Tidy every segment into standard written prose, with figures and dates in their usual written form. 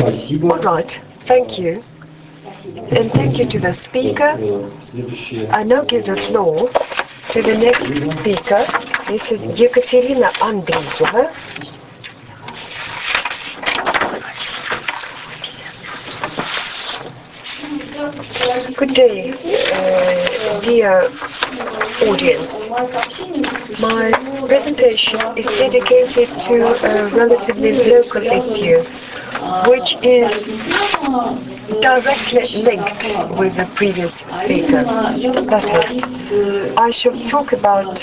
All right, thank you. And thank you to the speaker. I now give the floor to the next speaker. This is Ekaterina Andreeva. Good day, dear audience. My presentation is dedicated to a relatively local issue, which is directly linked with the previous speaker. That is, I shall talk about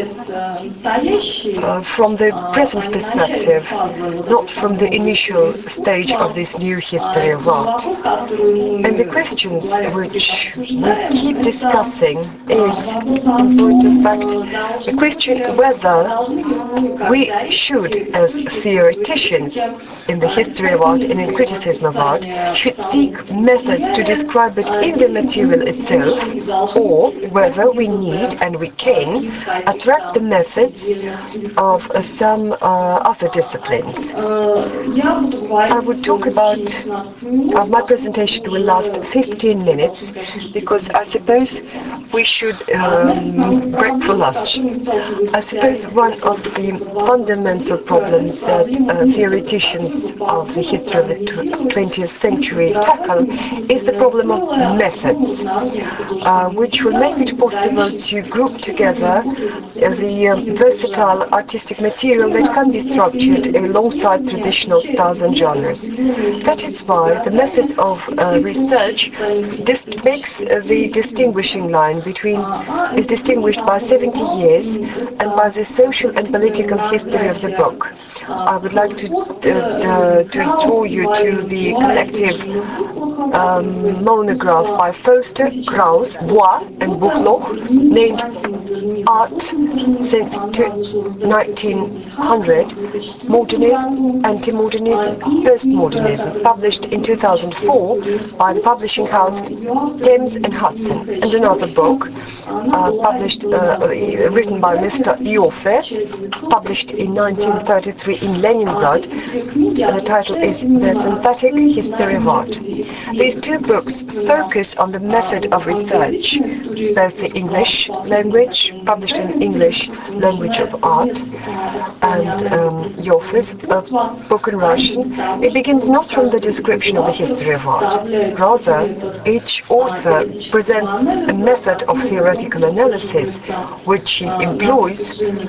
from the present perspective, not from the initial stage of this new history of art. And the questions which we keep discussing is, in point of fact, the question whether we should, as theoreticians in the history of art and in criticism of art, should seek methods to describe it in the material itself, or whether we need and we can attract the methods of some other disciplines. I would talk about, my presentation will last 15 minutes, because I suppose we should break for lunch. I suppose one of the fundamental problems that theoreticians of the history of the 20th century tackle is the problem of methods, which will make it possible to group together the versatile artistic material that can be structured alongside traditional styles and genres. That is why the method of research makes the distinguishing line is distinguished by 70 years and by the social and political history of the book. I would like to draw you to the collective monograph by Foster, Krauss, Bois, and Buchloch, named Art since 1900, Modernism, Anti-Modernism, Postmodernism, published in 2004 by the publishing house Thames and Hudson, and another book written by Mr. Ioffe, published in 1933 in Leningrad. The title is The Synthetic History of Art. These two books focus on the method of research, both the English language, published in English language of art, and Ioffe's book in Russian. It begins not from the description of the history of art. Rather, each author presents a method of theoretical analysis which he employs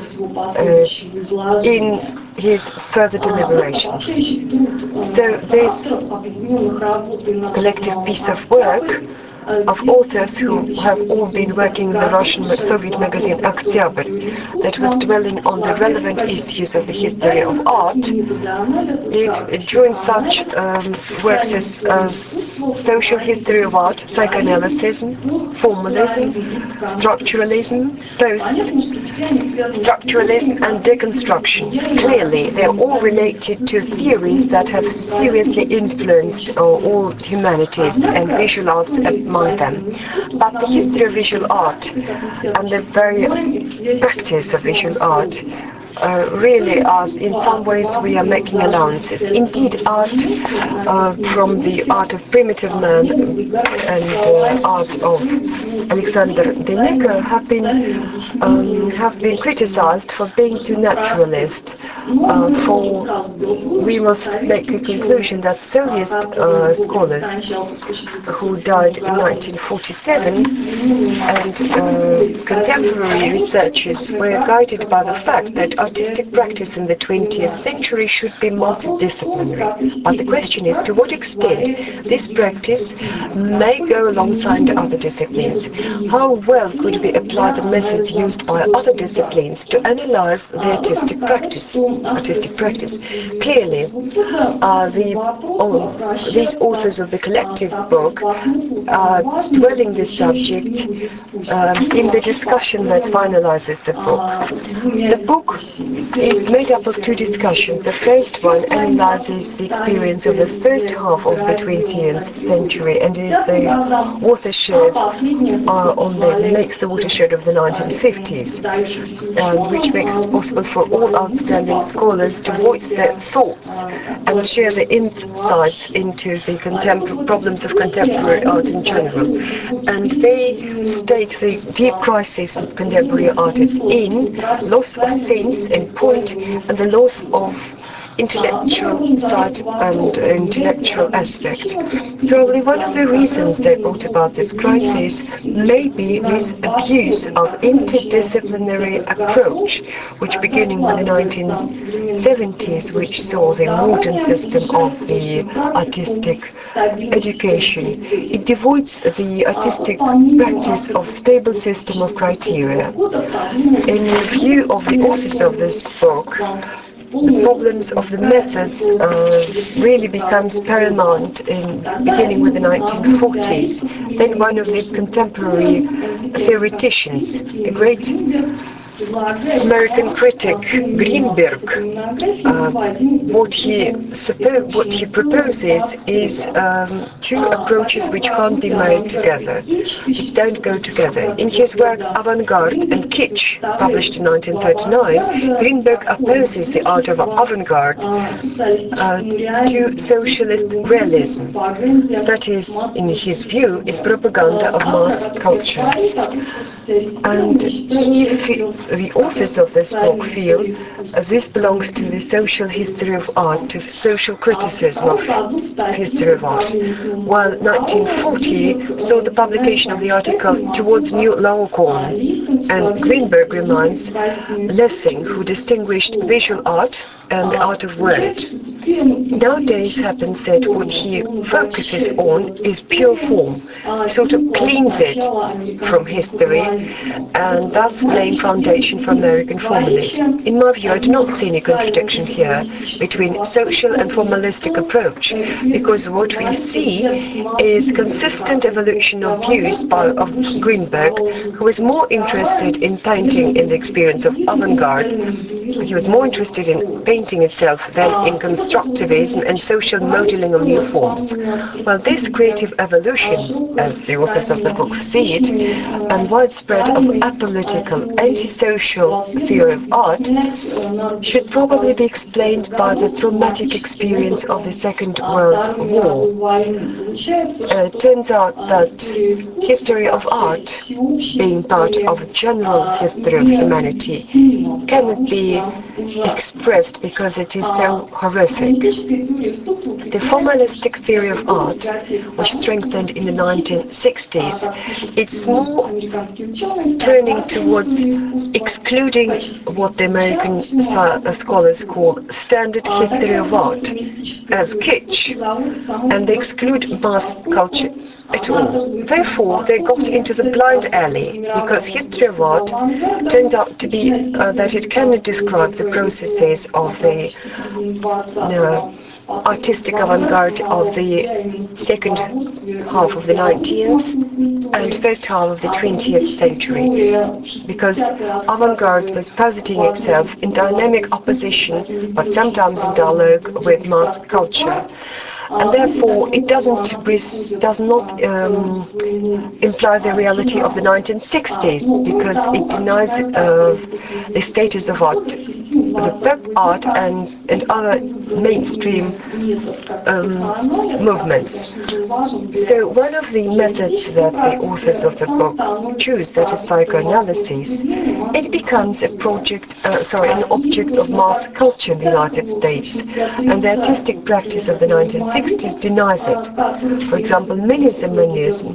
in his further deliberations. So this collective piece of work of authors who have all been working in the Russian Soviet magazine Oktyabr, that was dwelling on the relevant issues of the history of art. It joins such works as social history of art, psychoanalysis, formalism, structuralism, post-structuralism, and deconstruction. Clearly, they are all related to theories that have seriously influenced all humanities and visual arts among them. But the history of visual art and the very practice of visual art really are, in some ways, we are making allowances. Indeed, art from the art of primitive man and art of Alexander Deneker have been criticized for being too naturalist. We must make a conclusion that Soviet scholars who died in 1947 and contemporary researchers were guided by the fact that artistic practice in the 20th century should be multidisciplinary. But the question is, to what extent this practice may go alongside other disciplines? How well could we apply the methods used by other disciplines to analyze the artistic practice? Clearly, these authors of the collective book are dwelling this subject in the discussion that finalizes the book. The book is made up of two discussions. The first one analyzes the experience of the first half of the 20th century and is the watershed makes the watershed watershed of the 1950s, which makes it possible for all outstanding scholars to voice their thoughts and share their insights into the problems of contemporary art in general. And they state the deep crisis of contemporary art is in loss of sense and point, and the loss of intellectual side and intellectual aspect. Probably one of the reasons they brought about this crisis may be this abuse of interdisciplinary approach, which beginning with the 1970s, which saw the modern system of the artistic education. It devoids the artistic practice of stable system of criteria. In view of the authors of this book, the problems of the methods really becomes paramount beginning with the 1940s. Then one of the contemporary theoreticians, a great American critic, Greenberg, what he proposes is two approaches which can't be made together, which don't go together. In his work Avant-Garde and Kitsch, published in 1939, Greenberg opposes the art of avant-garde to socialist realism. That is, in his view, is propaganda of mass culture. And the authors of this book feel this belongs to the social history of art, to social criticism of history of art, while 1940 saw the publication of the article Towards New Laocoon, and Greenberg reminds Lessing, who distinguished visual art and the art of word. Nowadays, Happen said what he focuses on is pure form, sort of cleans it from history, and that's the main foundation for American formalism. In my view, I do not see any contradiction here between social and formalistic approach, because what we see is consistent evolution of views of Greenberg, who was more interested in painting in the experience of avant-garde. He was more interested in painting itself than in constructivism and social modeling of new forms. Well, this creative evolution, as the authors of the book see it, and widespread of apolitical, antisocial theory of art should probably be explained by the traumatic experience of the Second World War. It turns out that history of art, being part of a general history of humanity, cannot be expressed because it is so horrific. The formalistic theory of art, which strengthened in the 1960s, it's more turning towards excluding what the American scholars call standard history of art as kitsch, and they exclude mass culture at all. Therefore, they got into the blind alley, because history of art turns out to be that it cannot describe the processes of the artistic avant-garde of the second half of the 19th and first half of the 20th century, because avant-garde was positing itself in dynamic opposition, but sometimes in dialogue with mass culture. And therefore, it does not imply the reality of the 1960s, because it denies the status of art, the pop art and other mainstream movements. So one of the methods that the authors of the book choose, that is psychoanalysis, it becomes an object of mass culture in the United States, and the artistic practice of the 1960s denies it. For example, minimalism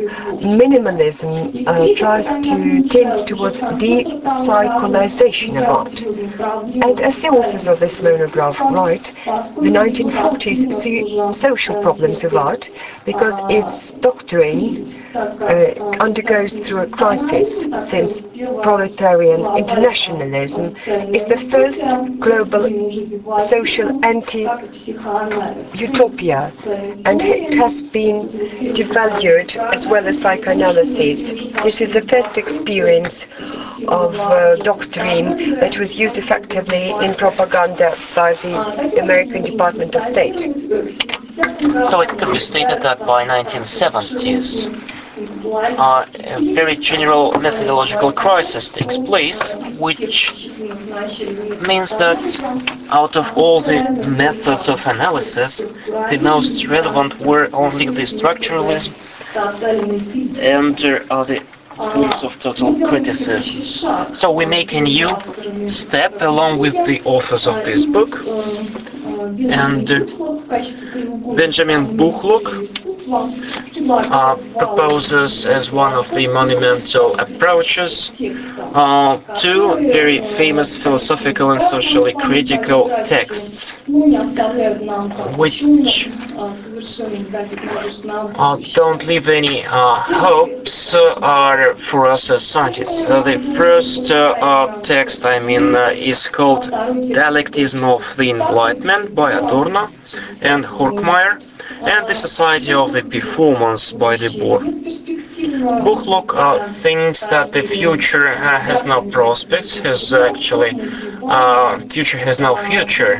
tries to tend towards de-psycholization of art. And as the authors of this monograph write, the 1940s see social problems of art because its doctrine undergoes through a crisis, since proletarian internationalism is the first global social anti-utopia, and it has been devalued as well as psychoanalysis. This is the first experience of doctrine that was used effectively in propaganda by the American Department of State. So it could be stated that by 1970s, a very general methodological crisis takes place, which means that out of all the methods of analysis, the most relevant were only the structuralism and the forms of total criticism. So we make a new step along with the authors of this book, and Benjamin Buchlock proposes as one of the monumental approaches two very famous philosophical and socially critical texts, which don't leave any hopes for us as scientists. The first text, is called Dialectism of the Enlightenment by Adorno and Horkheimer, and The Society of the Performance by Debord. Buchlock thinks that the future has no prospects, future has no future,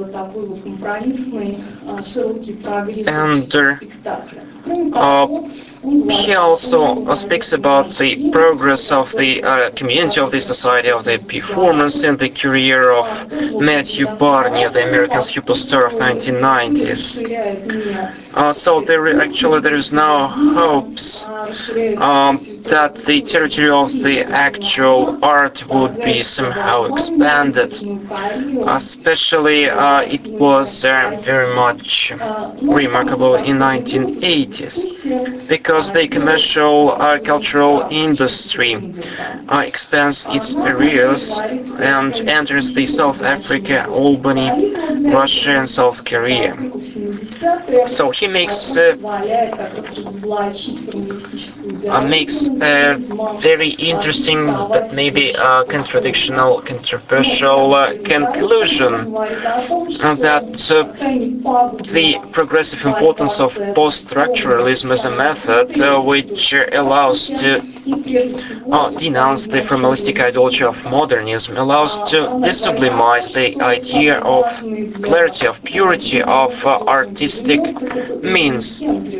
and he also speaks about the progress of the community of the Society of the Performance in the career of Matthew Barney, the American superstar of 1990s. So there is now hopes that the territory of the actual art would be somehow expanded. Especially it was very much remarkable in 1980s, because the commercial cultural industry expands its areas and enters the South Africa, Albany, Russia and South Korea. So he makes a very interesting but maybe controversial conclusion that the progressive importance of post-structuralism as a method which allows to denounce the formalistic ideology of modernism, allows to desublimize the idea of clarity, of purity, of artistic means.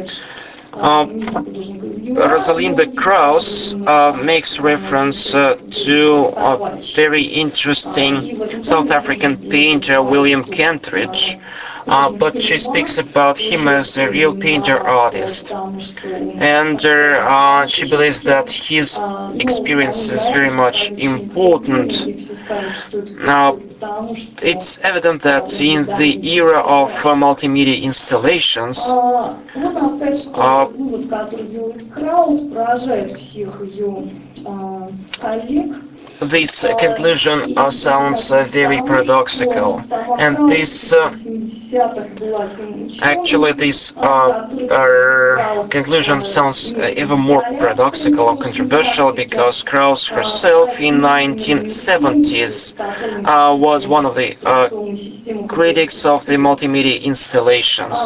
Rosalinda Krauss makes reference to a very interesting South African painter, William Kentridge, but she speaks about him as a real painter-artist, and she believes that his experience is very much important. Now, it's evident that in the era of multimedia installations, this conclusion sounds very paradoxical, and this conclusion sounds even more paradoxical or controversial, because Krauss herself in 1970s was one of the critics of the multimedia installations.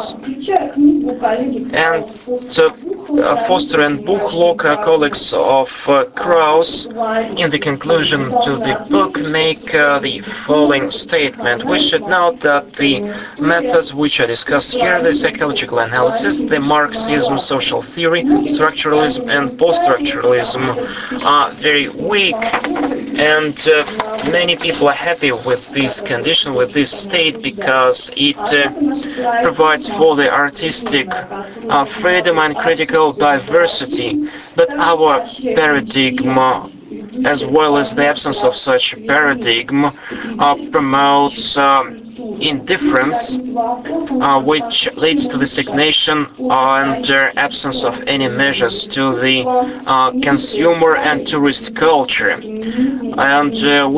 And Foster and Buchlock, colleagues of Krauss, in the conclusion to the book make the following statement: we should note that the methods which are discussed here, the psychological analysis, the Marxism, social theory, structuralism and post-structuralism, are very weak, and many people are happy with this condition, with this state, because it provides for the artistic freedom and critical diversity. But our paradigm, as well as the absence of such paradigm, promotes indifference, which leads to the stagnation and absence of any measures to the consumer and tourist culture, and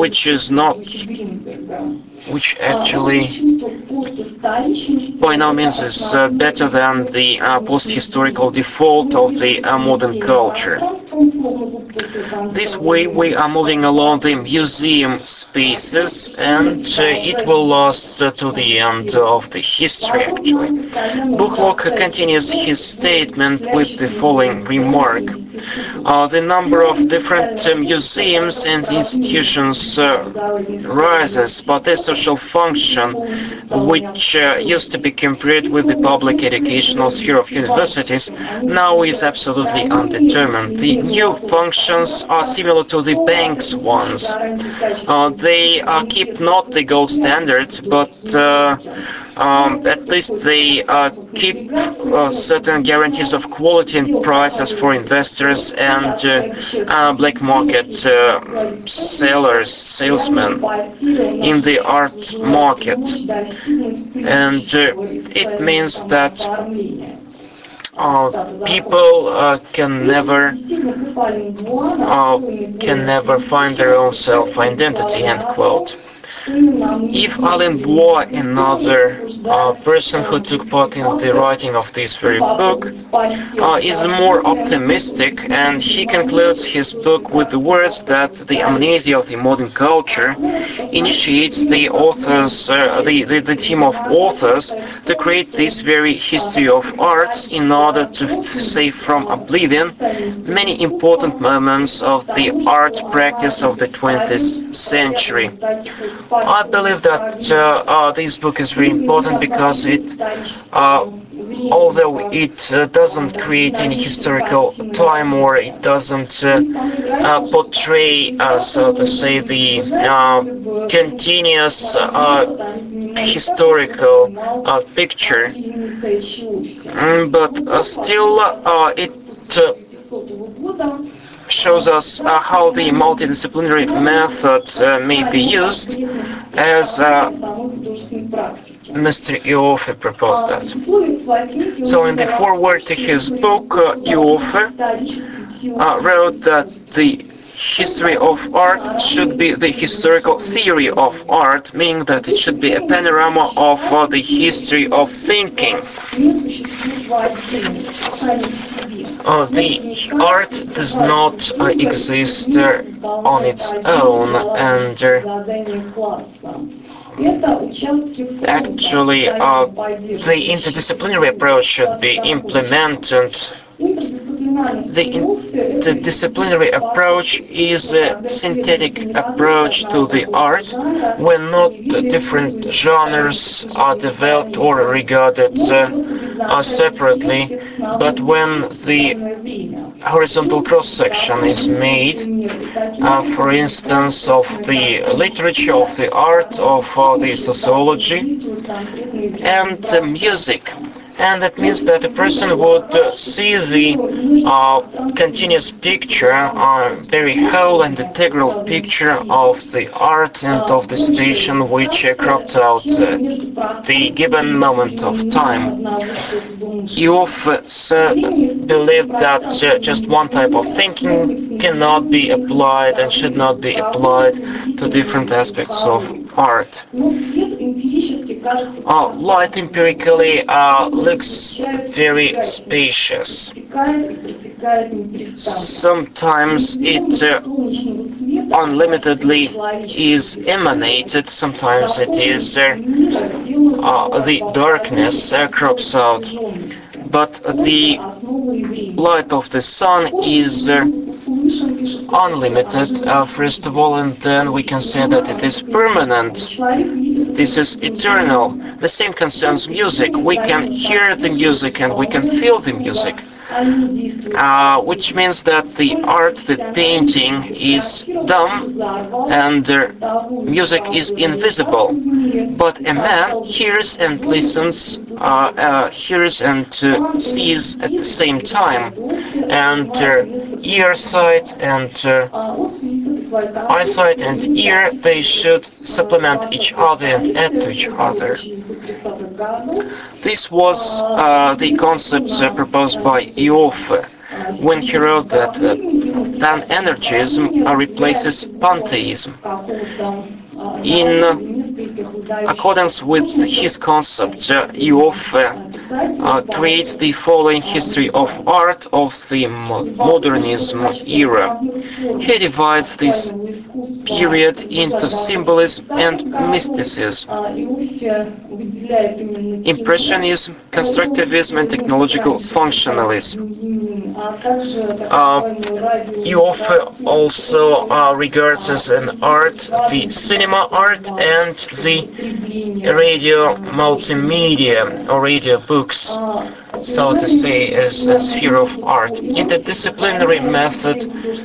which actually by no means is better than the post-historical default of the modern culture. This way we are moving along the museum's pieces, and it will last to the end of the history, actually. Buchlock continues his statement with the following remark. The number of different museums and institutions rises, but their social function, which used to be compared with the public educational sphere of universities, now is absolutely undetermined. The new functions are similar to the bank's ones. They keep not the gold standard, but at least they keep certain guarantees of quality and prices for investors and black market salesmen in the art market. And it means that people can never find their own self-identity, end quote. If Alain Bois, another person who took part in the writing of this very book, is more optimistic, and he concludes his book with the words that the amnesia of the modern culture initiates the authors, the team of authors, to create this very history of arts in order to save from oblivion many important moments of the art practice of the 20th century. I believe that this book is very important because it, although it doesn't create any historical time, or it doesn't portray, so to say, the continuous historical picture, but still it shows us how the multidisciplinary method may be used, as Mr. Ioffe proposed that. So in the foreword to his book, Ioffe wrote that the history of art should be the historical theory of art, meaning that it should be a panorama of the history of thinking. The art does not exist on its own, and actually the interdisciplinary approach should be implemented. The interdisciplinary approach is a synthetic approach to the art, when not different genres are developed or regarded separately, but when the horizontal cross-section is made, for instance, of the literature, of the art, of the sociology, and the music. And that means that a person would see the continuous picture, very whole and integral picture of the art and of the situation which cropped out the given moment of time. Ioffe believed that just one type of thinking cannot be applied and should not be applied to different aspects of art. Light empirically looks very spacious. Sometimes it unlimitedly is emanated, sometimes it is the darkness crops out, but the light of the sun is unlimited, first of all, and then we can say that it is permanent. This is eternal. The same concerns music. We can hear the music and we can feel the music. Which means that the art, the painting, is dumb and music is invisible. But a man hears and listens, hears and sees at the same time. And eyesight and eyesight and ear, they should supplement each other and add to each other. This was the concept proposed by Ioffe when he wrote that pan-energism replaces pantheism. In accordance with his concept, Ioffe creates the following history of art of the modernism era. He divides this period into symbolism and mysticism, impressionism, constructivism, and technological functionalism. Ioffe also regards as an art the cinema art and the radio multimedia or radio books, so to say, as a sphere of art. Interdisciplinary method,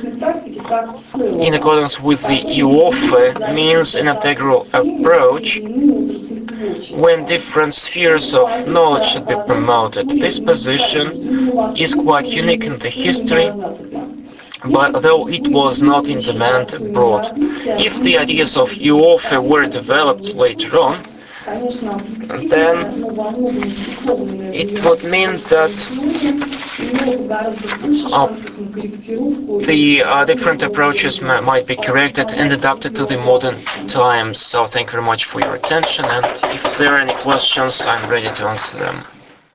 in accordance with the Ioffe, means an integral approach when different spheres of knowledge should be promoted. This position is quite unique in the history, but though it was not in demand abroad. If the ideas of Ioffe were developed later on, then it would mean that the different approaches might be corrected and adapted to the modern times. So thank you very much for your attention, and if there are any questions, I'm ready to answer them.